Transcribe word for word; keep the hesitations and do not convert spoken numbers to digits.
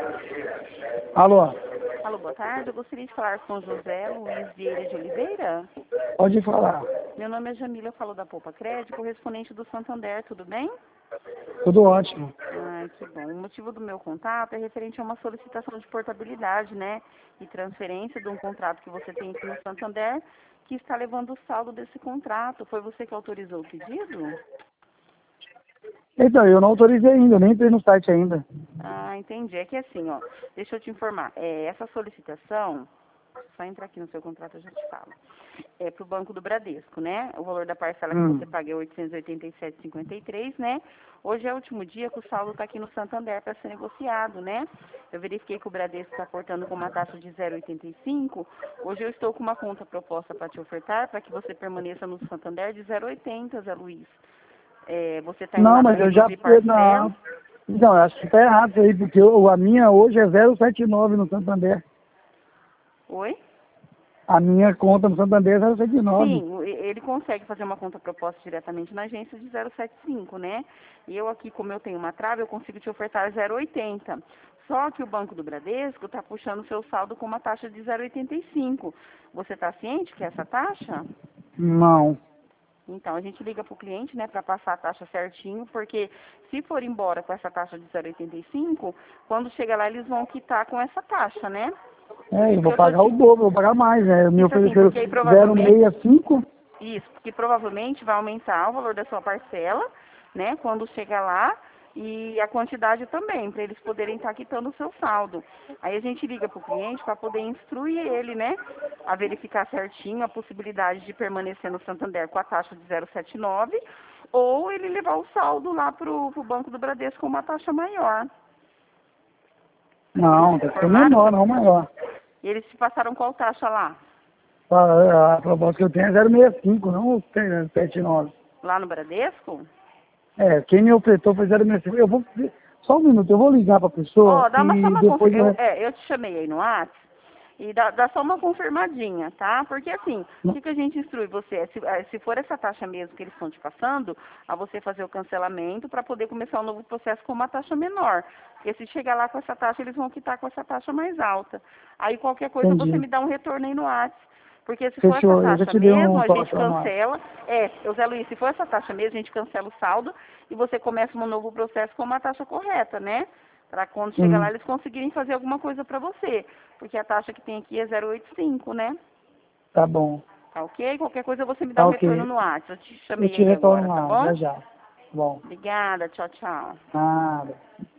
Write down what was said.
Alô? Alô, boa tarde. Eu gostaria de falar com José Luiz Vieira de Oliveira. Pode falar. Meu nome é Jamila, eu falo da Poupa Crédito, correspondente do Santander, tudo bem? Tudo ótimo. Ai, que bom. O motivo do meu contato é referente a uma solicitação de portabilidade, né? E transferência de um contrato que você tem aqui no Santander, que está levando o saldo desse contrato. Foi você que autorizou o pedido? Então, eu não autorizei ainda, nem entrei no site ainda. Ah, entendi. É que assim, ó, deixa eu te informar. É, essa solicitação, só entrar aqui no seu contrato eu já te falo. É para o Banco do Bradesco, né? O valor da parcela Hum. que você paga é oitocentos e oitenta e sete reais e cinquenta e três centavos, né? Hoje é o último dia que o saldo está aqui no Santander para ser negociado, né? Eu verifiquei que o Bradesco está cortando com uma taxa de zero vírgula oitenta e cinco. Hoje eu estou com uma conta proposta para te ofertar para que você permaneça no Santander de zero vírgula oitenta, Zé Luiz. É, você está indo Não, lá para mas eu já... reduzir parcela? Não, então, eu acho que tá errado isso aí, porque eu- a minha hoje é zero vírgula setenta e nove no Santander. Oi? A minha conta no Santander é zero vírgula setenta e nove. Sim, o- ele consegue fazer uma conta proposta diretamente na agência de zero vírgula setenta e cinco, né? E eu aqui, como eu tenho uma trave, eu consigo te ofertar zero vírgula oitenta. Só que o Banco do Bradesco está puxando o seu saldo com uma taxa de zero vírgula oitenta e cinco. Você está ciente que é essa taxa? Não. Então, a gente liga para o cliente, né, para passar a taxa certinho, porque se for embora com essa taxa de zero vírgula oitenta e cinco, quando chega lá eles vão quitar com essa taxa, né? Por É, isso eu que vou eu tô pagar o te... dobro, vou pagar mais, né? Me Isso assim, ofereceram porque aí zero vírgula provavelmente... sessenta e cinco. Isso, porque provavelmente vai aumentar o valor da sua parcela, né, quando chegar lá, e a quantidade também, para eles poderem estar quitando o seu saldo. Aí a gente liga para o cliente para poder instruir ele, né, a verificar certinho a possibilidade de permanecer no Santander com a taxa de zero vírgula setenta e nove, ou ele levar o saldo lá para o Banco do Bradesco com uma taxa maior. Eles Não, te tem que ser informaram? menor, não maior. E eles te passaram qual taxa lá? A, a proposta que eu tenho é zero vírgula sessenta e cinco, não setenta e nove. Lá no Bradesco? É, quem me ofertou foi zero vírgula sessenta e cinco. Eu vou... Só um minuto, eu vou ligar para a pessoa Ó, dá uma, só e uma depois... confirmação. Eu... Eu, é, eu te chamei aí no WhatsApp e dá, dá só uma confirmadinha, tá? Porque assim, o que, que a gente instrui você? Se, eh, se for essa taxa mesmo que eles estão te passando, a você fazer o cancelamento para poder começar um novo processo com uma taxa menor. Porque se chegar lá com essa taxa, eles vão quitar com essa taxa mais alta. Aí qualquer coisa você Entendi. me dá um retorno aí no WhatsApp. Porque se for essa Fechou, eu já taxa te dei mesmo, um a gente toque lá no ar. cancela. É, eu Zé Luiz, se for essa taxa mesmo, a gente cancela o saldo e você começa um novo processo com uma taxa correta, né? Para quando chegar lá Sim, eles conseguirem fazer alguma coisa para você. Porque a taxa que tem aqui é zero vírgula oitenta e cinco, né? tá bom. Tá ok? Qualquer coisa você me dá Tá um retorno ok. no WhatsApp. Eu te Eu chamei te aí retorno agora, tá lá, bom? já já. Bom, Obrigada, tchau, tchau. nada.